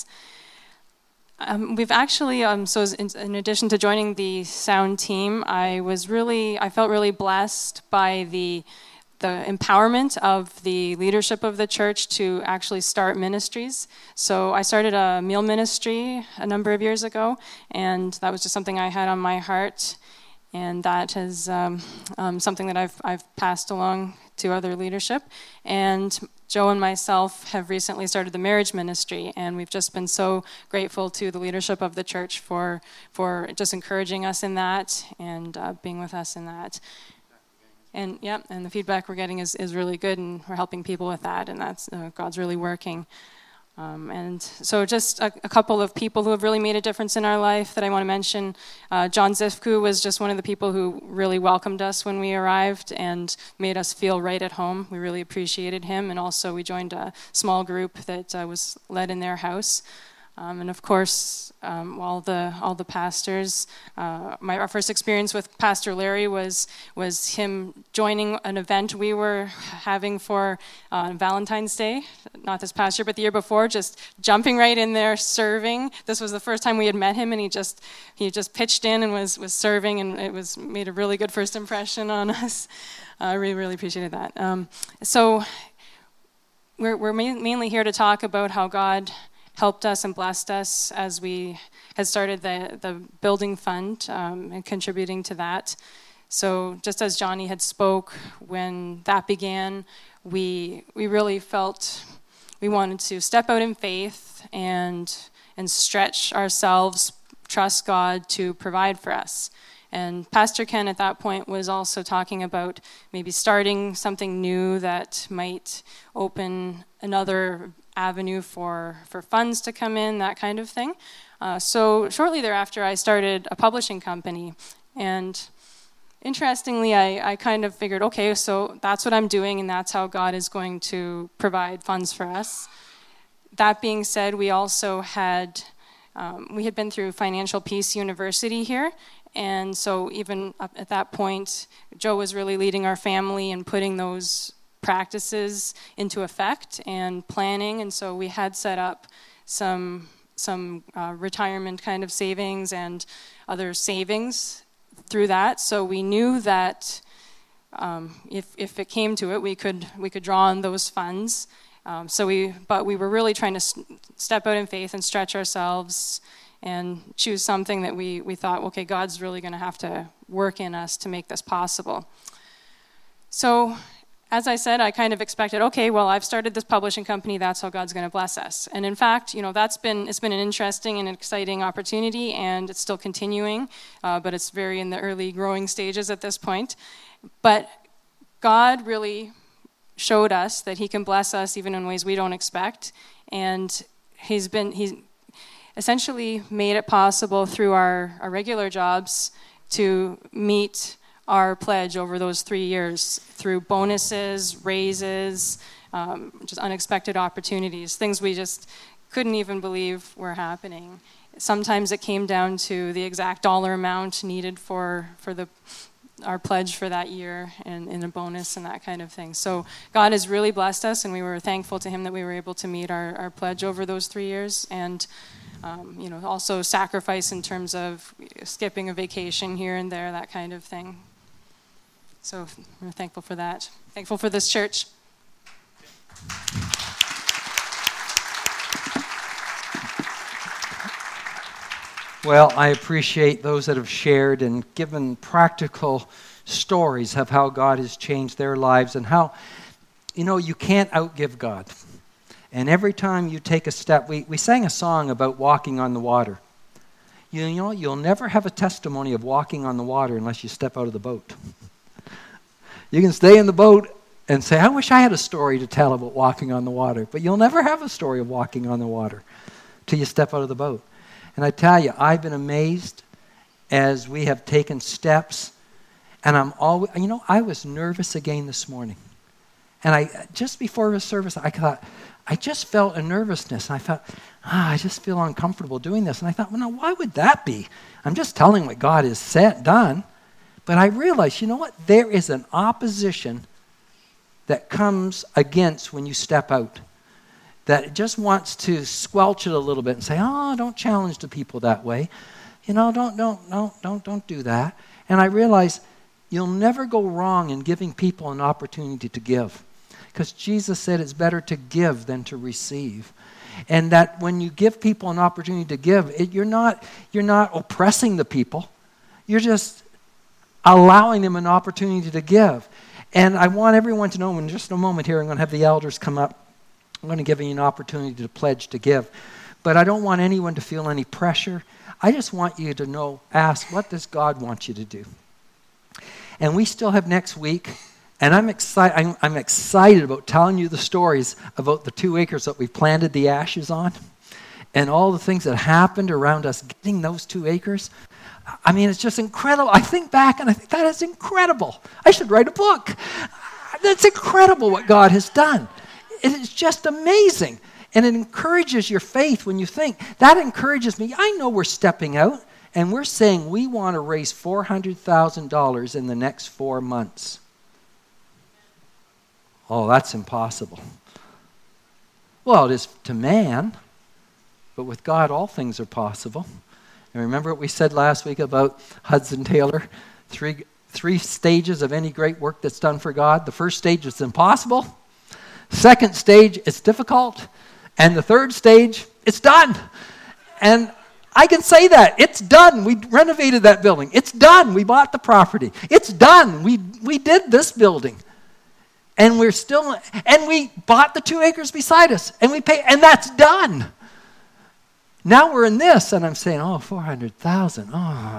We've actually, so in addition to joining the sound team, I felt really blessed by the empowerment of the leadership of the church to actually start ministries. So I started a meal ministry a number of years ago, and that was just something I had on my heart, and that is something that I've passed along to other leadership. And Joe and myself have recently started the marriage ministry, and we've just been so grateful to the leadership of the church for just encouraging us in that and being with us in that. And and the feedback we're getting is really good, and we're helping people with that, and that's God's really working. And so just a couple of people who have really made a difference in our life that I want to mention. John Zifku was just one of the people who really welcomed us when we arrived and made us feel right at home. We really appreciated him. And also we joined a small group that was led in their house. And of course, all the pastors. Our first experience with Pastor Larry was him joining an event we were having for Valentine's Day, not this past year, but the year before, just jumping right in there, serving. This was the first time we had met him, and he just pitched in and was serving, and it made a really good first impression on us. I really appreciated that. So we're mainly here to talk about how God helped us and blessed us as we had started the building fund and contributing to that. So just as Johnny had spoke, when that began, we really felt we wanted to step out in faith and stretch ourselves, trust God to provide for us. And Pastor Ken at that point was also talking about maybe starting something new that might open another avenue for funds to come in, that kind of thing. So shortly thereafter, I started a publishing company. And interestingly, I kind of figured, okay, so that's what I'm doing, and that's how God is going to provide funds for us. That being said, we also had been through Financial Peace University here. And so even up at that point, Joe was really leading our family and putting practices into effect and planning. And so we had set up some retirement kind of savings and other savings through that. So we knew that if it came to it, we could draw on those funds. But we were really trying to step out in faith and stretch ourselves and choose something that we thought, okay, God's really going to have to work in us to make this possible. So, as I said, I kind of expected, okay, well, I've started this publishing company, that's how God's going to bless us. And in fact, it's been an interesting and exciting opportunity, and it's still continuing, but it's very in the early growing stages at this point. But God really showed us that he can bless us even in ways we don't expect, and he's essentially made it possible through our regular jobs to meet our pledge over those 3 years through bonuses, raises, just unexpected opportunities, things we just couldn't even believe were happening. Sometimes it came down to the exact dollar amount needed for our pledge for that year and in a bonus and that kind of thing. So God has really blessed us, and we were thankful to him that we were able to meet our pledge over those 3 years. And also sacrifice in terms of skipping a vacation here and there, that kind of thing. So we're thankful for that. Thankful for this church. Well, I appreciate those that have shared and given practical stories of how God has changed their lives and how, you can't outgive God. And every time you take a step, we sang a song about walking on the water. You'll never have a testimony of walking on the water unless you step out of the boat. You can stay in the boat and say, I wish I had a story to tell about walking on the water. But you'll never have a story of walking on the water till you step out of the boat. And I tell you, I've been amazed as we have taken steps. And I'm always, I was nervous again this morning. And just before the service, I just felt a nervousness. And I thought, I just feel uncomfortable doing this. And I thought, well, now, why would that be? I'm just telling what God has done. But I realized, there is an opposition that comes against when you step out. That just wants to squelch it a little bit and say, don't challenge the people that way. Don't do that. And I realized you'll never go wrong in giving people an opportunity to give. Because Jesus said it's better to give than to receive. And that when you give people an opportunity to give, you're not oppressing the people. You're just allowing them an opportunity to give. And I want everyone to know, in just a moment here, I'm going to have the elders come up. I'm going to give you an opportunity to pledge to give. But I don't want anyone to feel any pressure. I just want you to ask, what does God want you to do? And we still have next week. And I'm excited about telling you the stories about the 2 acres that we planted the ashes on and all the things that happened around us getting those 2 acres. I mean, it's just incredible. I think back and I think that is incredible. I should write a book. That's incredible what God has done. It is just amazing. And it encourages your faith when you think. That encourages me. I know we're stepping out and we're saying we want to raise $400,000 in the next 4 months. Oh, that's impossible. Well, it is to man, but with God all things are possible. And remember what we said last week about Hudson Taylor? Three stages of any great work that's done for God. The first stage is impossible. Second stage, it's difficult. And the third stage, it's done. And I can say that. It's done. We renovated that building. It's done. We bought the property. It's done. We did this building. And we bought the 2 acres beside us. And we paid, and that's done. Now we're in this, and I'm saying, 400,000.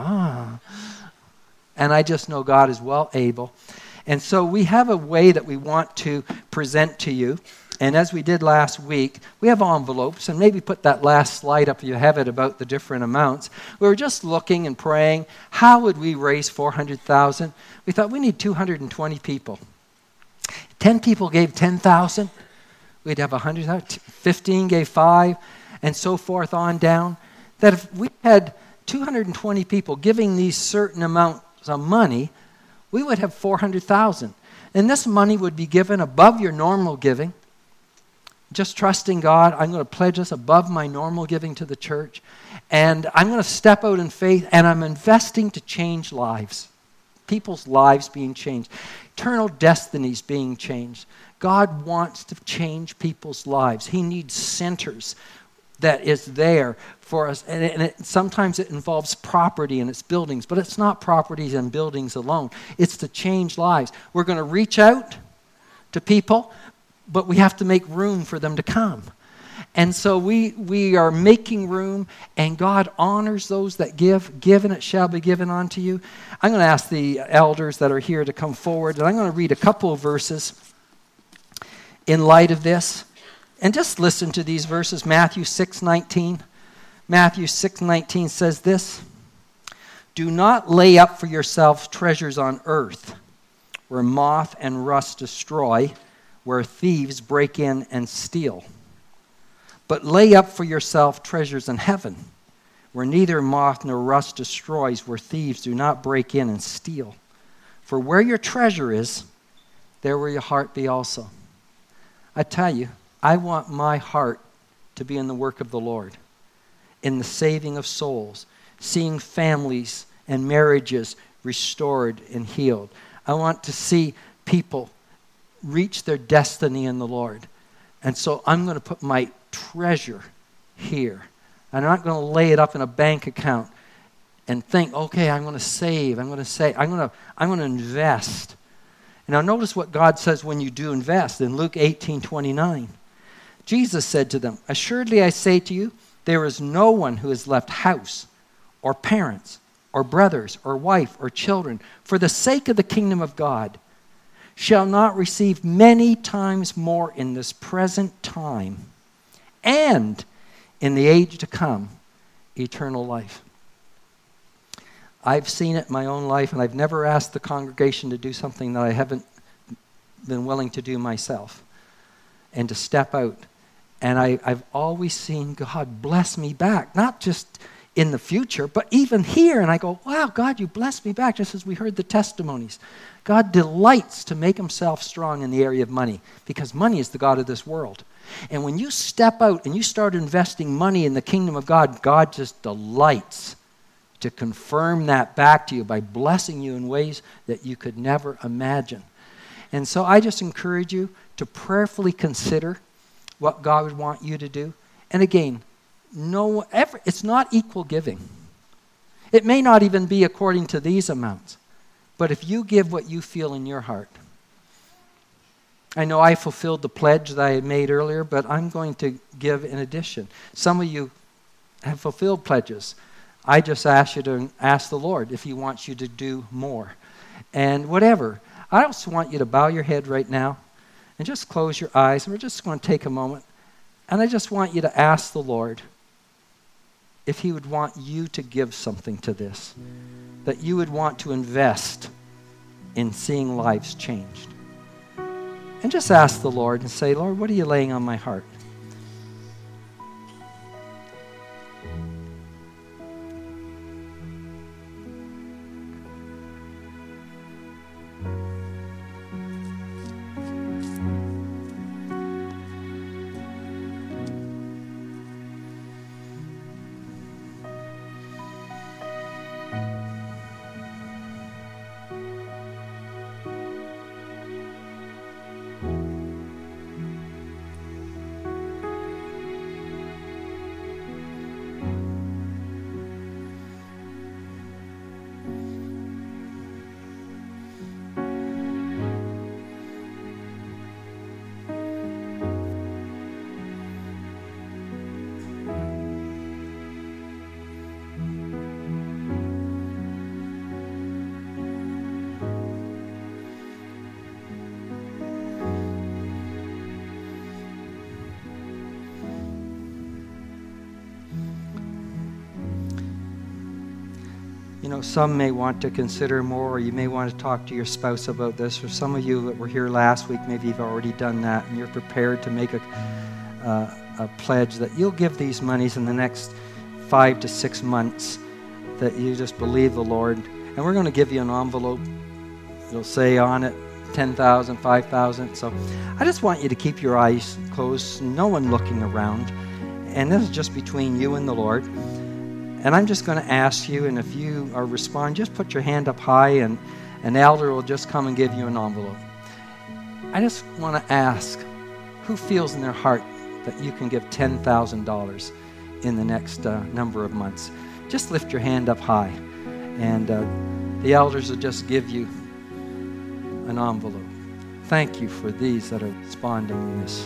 And I just know God is well able. And so we have a way that we want to present to you. And as we did last week, we have envelopes. And maybe put that last slide up if you have it about the different amounts. We were just looking and praying, how would we raise 400,000? We thought we need 220 people. 10 people gave 10,000. We'd have 100,000. 15 gave 5, and so forth on down. That if we had 220 people giving these certain amounts of money, we would have 400,000. And this money would be given above your normal giving. Just trusting God, I'm going to pledge this above my normal giving to the church. And I'm going to step out in faith, and I'm investing to change lives. People's lives being changed. Eternal destinies being changed. God wants to change people's lives. He needs centers that is there for us. And sometimes it involves property and its buildings, but it's not properties and buildings alone. It's to change lives. We're going to reach out to people, but we have to make room for them to come. And so we are making room, and God honors those that give. Give, and it shall be given unto you. I'm going to ask the elders that are here to come forward, and I'm going to read a couple of verses in light of this. And just listen to these verses. Matthew 6:19. Matthew 6:19 says this: "Do not lay up for yourselves treasures on earth, where moth and rust destroy, where thieves break in and steal. But lay up for yourself treasures in heaven, where neither moth nor rust destroys, where thieves do not break in and steal. For where your treasure is, there will your heart be also." I tell you, I want my heart to be in the work of the Lord, in the saving of souls, seeing families and marriages restored and healed. I want to see people reach their destiny in the Lord. And so I'm going to put my treasure here. I'm not going to lay it up in a bank account and think, okay, I'm going to save, I'm going to invest. Now notice what God says when you do invest in Luke 18:29. Jesus said to them, "Assuredly I say to you, there is no one who has left house or parents or brothers or wife or children for the sake of the kingdom of God shall not receive many times more in this present time and in the age to come eternal life." I've seen it in my own life, and I've never asked the congregation to do something that I haven't been willing to do myself and to step out. And I've always seen God bless me back, not just in the future, but even here. And I go, wow, God, you blessed me back, just as we heard the testimonies. God delights to make himself strong in the area of money, because money is the god of this world. And when you step out and you start investing money in the kingdom of God, God just delights to confirm that back to you by blessing you in ways that you could never imagine. And so I just encourage you to prayerfully consider what God would want you to do. And again, it's not equal giving. It may not even be according to these amounts. But if you give what you feel in your heart. I know I fulfilled the pledge that I had made earlier, but I'm going to give in addition. Some of you have fulfilled pledges. I just ask you to ask the Lord if he wants you to do more. And whatever. I also want you to bow your head right now and just close your eyes. And we're just going to take a moment. And I just want you to ask the Lord if he would want you to give something to this. That you would want to invest in seeing lives changed. And just ask the Lord and say, Lord, what are you laying on my heart? You know, some may want to consider more, or you may want to talk to your spouse about this. For some of you that were here last week, maybe you've already done that, and you're prepared to make a pledge that you'll give these monies in the next 5 to 6 months, that you just believe the Lord. And we're going to give you an envelope. It'll say on it 10,000, 5,000. So I just want you to keep your eyes closed, no one looking around. And this is just between you and the Lord. And I'm just going to ask you, and if you are responding, just put your hand up high, and an elder will just come and give you an envelope. I just want to ask, who feels in their heart that you can give $10,000 in the next number of months? Just lift your hand up high, and the elders will just give you an envelope. Thank you for these that are responding to this.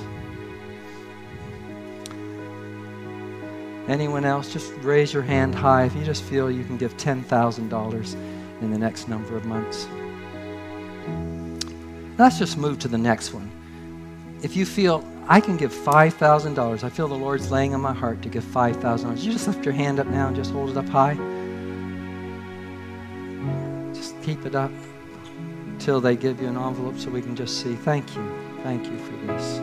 Anyone else, just raise your hand high if you just feel you can give $10,000 in the next number of months. Let's just move to the next one. If you feel, I can give $5,000, I feel the Lord's laying on my heart to give $5,000. You just lift your hand up now and just hold it up high. Just keep it up until they give you an envelope so we can just see. Thank you. Thank you for this.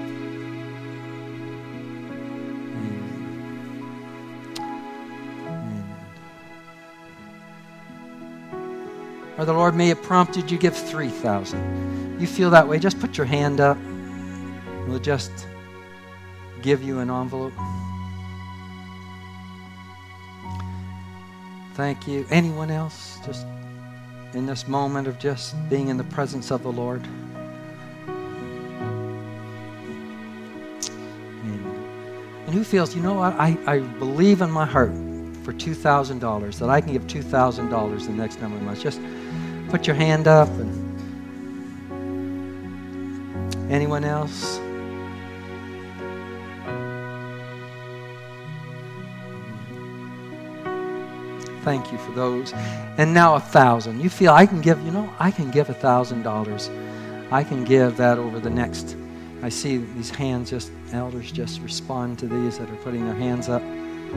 Or the Lord may have prompted you give $3,000. You feel that way, just put your hand up. We'll just give you an envelope. Thank you. Anyone else? Just in this moment of just being in the presence of the Lord. And who feels, you know what, I believe in my heart for $2,000, that I can give $2,000 in the next number of months. Just put your hand up. And anyone else? Thank you for those. And now 1,000. You feel I can give, I can give $1,000. I can give that over the next. I see these hands, elders just respond to these that are putting their hands up.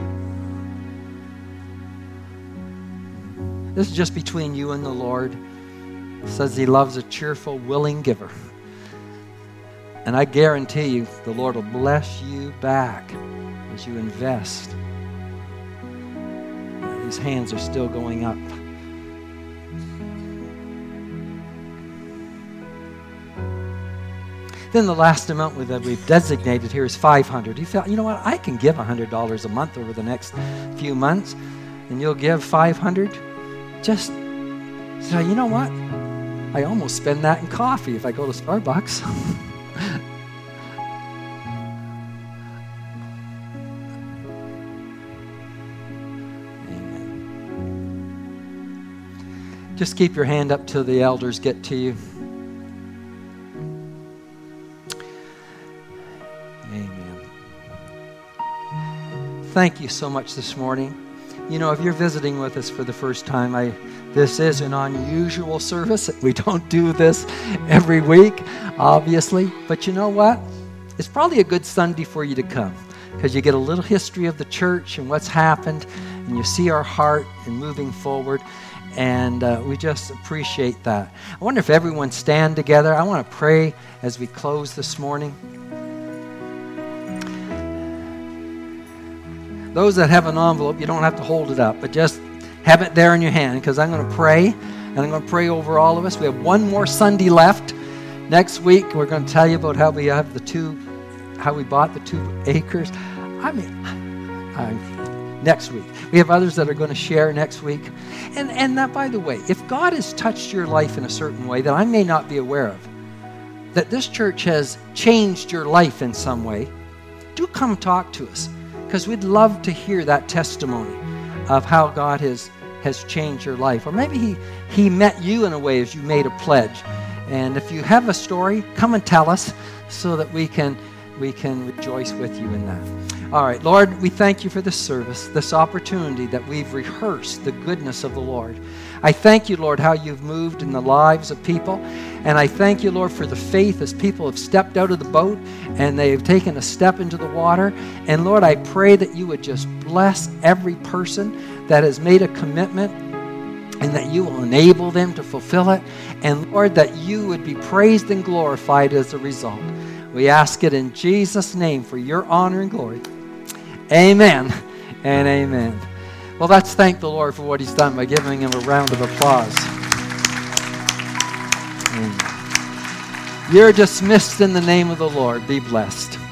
This is just between you and the Lord. It says He loves a cheerful, willing giver. And I guarantee you, the Lord will bless you back as you invest. These hands are still going up. Then the last amount that we've designated here is $500. You feel, you know what? I can give $100 a month over the next few months, and you'll give $500. Just say, you know what? I almost spend that in coffee if I go to Starbucks. Amen. Just keep your hand up till the elders get to you. Amen. Thank you so much this morning. If you're visiting with us for the first time, this is an unusual service. We don't do this every week, obviously. But you know what? It's probably a good Sunday for you to come, because you get a little history of the church and what's happened, and you see our heart in moving forward, and we just appreciate that. I wonder if everyone stand together. I want to pray as we close this morning. Those that have an envelope, you don't have to hold it up, but just have it there in your hand, because I'm going to pray, and I'm going to pray over all of us. We have one more Sunday left. Next week, we're going to tell you about how we have how we bought the 2 acres. Next week. We have others that are going to share next week. And that, by the way, if God has touched your life in a certain way that I may not be aware of, that this church has changed your life in some way, do come talk to us, because we'd love to hear that testimony of how God has changed your life. Or maybe he met you in a way as you made a pledge. And if you have a story, come and tell us so that we can rejoice with you in that. All right, Lord, we thank you for this service, this opportunity that we've rehearsed the goodness of the Lord. I thank you, Lord, how you've moved in the lives of people. And I thank you, Lord, for the faith as people have stepped out of the boat and they've taken a step into the water. And Lord, I pray that you would just bless every person that has made a commitment, and that you will enable them to fulfill it. And Lord, that you would be praised and glorified as a result. We ask it in Jesus' name for your honor and glory. Amen and amen. Well, let's thank the Lord for what he's done by giving him a round of applause. Amen. You're dismissed in the name of the Lord. Be blessed.